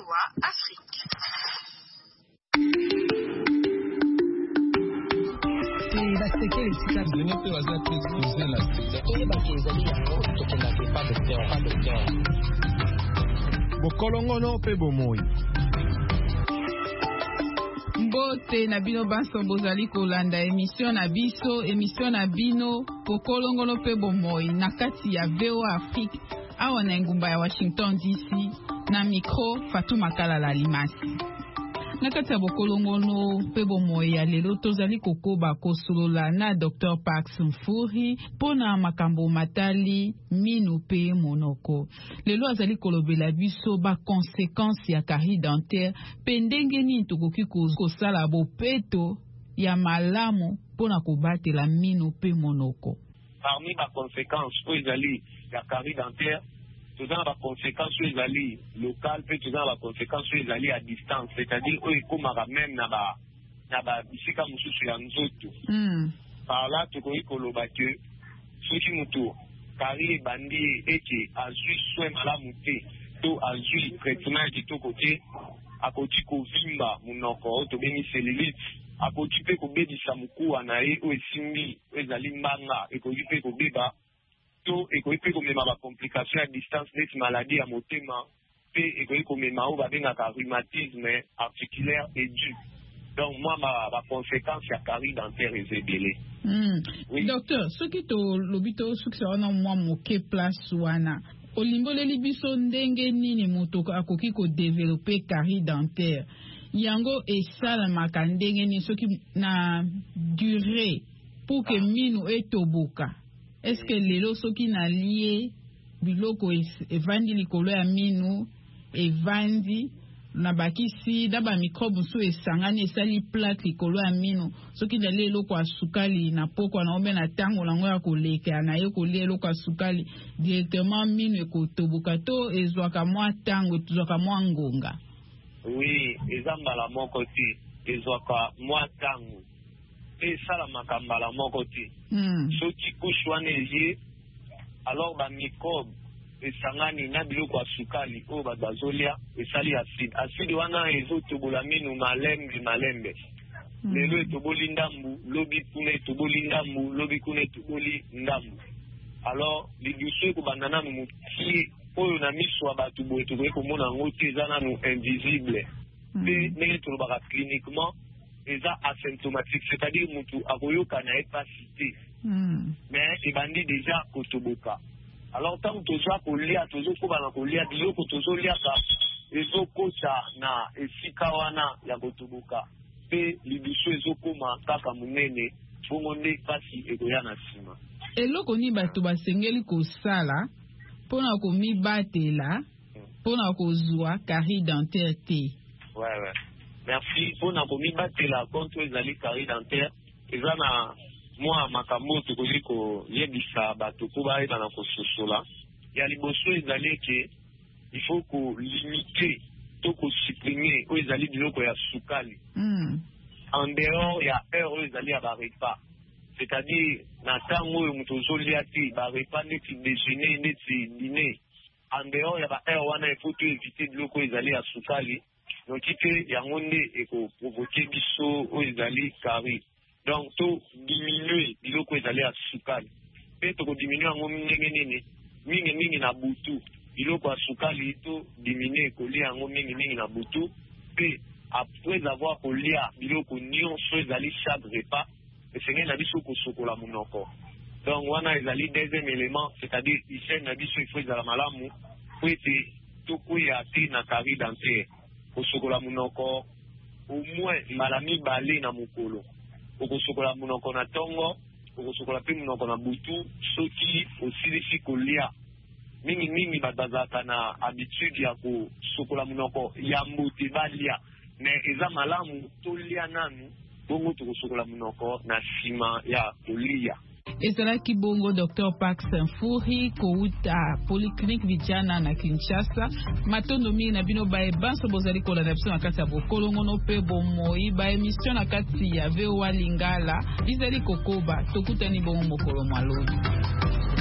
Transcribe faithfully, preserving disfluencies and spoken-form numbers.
V O A Afrique. basekeli sika donné pe waza pe poser la et ba kezali yango to na pas docteur pas docteur bokolongono pe bomoi mbote na bino banso bozali kolanda émission na biso émission na bino bokolongono pe bomoi na kati ya V O A Afrique awa na ngumba ya Washington D C na micro Fatuma Kalala Limasi. Nakati ya bokolongono pe bomoi ya lelo tozali kokoba kosolola na docteur Pax Mfuri pona makambo matali minu pe monoko. Lelo azali kolobela biso ba conséquences ya carie dentaire pe ndenge nini tokoki kosala bopeto ya malamu pona kobatela minu pe monoko. Parmi ba conséquences po ezali ya carie dentaire tout ça va conséquences sur les alliés locales puis tout ça va conséquences sur les alliés à distance, c'est-à-dire eux comme même na ba na ba bisika mususu ya nzoto par là tu koyi koloba que soki mutu kari bandi eke azui soin malamu te to azui traitement kitoko te akoti kovimba munoko to beni cellulite akoti pe kobedisa mukuwa na ye o esimbi ezali mbanga ekoki pe kobeba to ekoki pe komema ba complication à distance des maladies à motema pe ekoki komema o babengaka rhumatisme articulaire aigu. Donc moi ma ba conséquence ya carie dentaire ezebele. Mm. Oui. Docteur, ce qui to lobito succès wana moi moke place wana olimboleli biso ndenge nini moto akoki ko développer carie dentaire yango esalamaka ndenge nini soki na durée pour que minu etoboka. Est-ce que lelo soki na lié biloko evandi likolo ya minu evandi na bakisi daba microbe so esangani esali plaque likolo ya minu soki na lelo kwa sukali na poko na ombe na tango lango ya koleka na ye kolelo kwa sukali directement minu ekotoboka to ezwaka mwa tango ezwaka mwa ngonga. Oui, ezambala moko ti ezwaka mwa tango et ça la makambala moko ti soki kushwane ye alors ba microbe esangani na biloko ya sukali oyo bato bazolia esali acide acide wana ezotobola minu malembe malembe lelo etoboli ndambu lobi kuna etoboli ndambu lobi kuna etoboli ndambu alors lidusu ekobanda nanu motie oyo na miso ya bato boye tokoki komona yango te eza nanu invisible mpe ndenge tolobaka cliniquement eza asymptomatique, c'est-à-dire mutu akoyoka na epasité mm. mais ebandi déjà kotoboka. Alors tant tozo kolia tozo kobana kolia biloko tozo liaka ezokota na esika wana ya kotoboka pe libiso ezokoma kaka munene bongo nde pasi ekoya na sima. Eloko ni bato basengeli kosala pona komibatela pona kozwa carie dentaire te. Ouais ouais. Merci pour na komi batela contre ezali carie dentaire eza na mwa makambo tokoki koyebisa bato po bayeba na kososola ya liboso ezali ke il faut ko limiter to ko supprimer oyo ezali biloko ya sukali en dehors ya heure oyo ezali ya barepas, c'est-à-dire na ntango oyo moto ozolia te barepas neti déjeuner neti dîner en dehors ya baheure wana il faut to éviter biloko oyo ezali ya sukali donc il y a un monde qui provoquer biso aux ezali carie. Donc to diminuer biloko ezali à sukali. Pe to diminuer en ndenge nini mingi mingi na butu. Biloko a sukali to diminuer kolia en mingi mingi na butu. Pe après avoir kolia biloko nyonso ezali chaque repas, esengeli na biso kosokola munoko. Donc wana ezali deuxième élément, c'est-à-dire hygiène na biso il faut ezala malamu po ete to koya te na carie dentaire. Kosokola munoko au moins mbala mibale na mokolo okosokola munoko na tongo okosokola pe munoko na butu soki osilisi kolia mingi mingi bazalaka na habitude ya kosokola munoko ya mbote balia mais eza malamu tolia nanu bongo tokosokola munoko na nsima ya kolia. Ezalaki bongo docteur Pax Mfuri kouta polyclinique vijana na Kinshasa matondo mingi na bino bae banso bozali kola na biso na kati ya bokolongono pe bomoi ba émission na kati ya V O A Lingala bizali kokoba tokutani bongo mokolo mwalobi.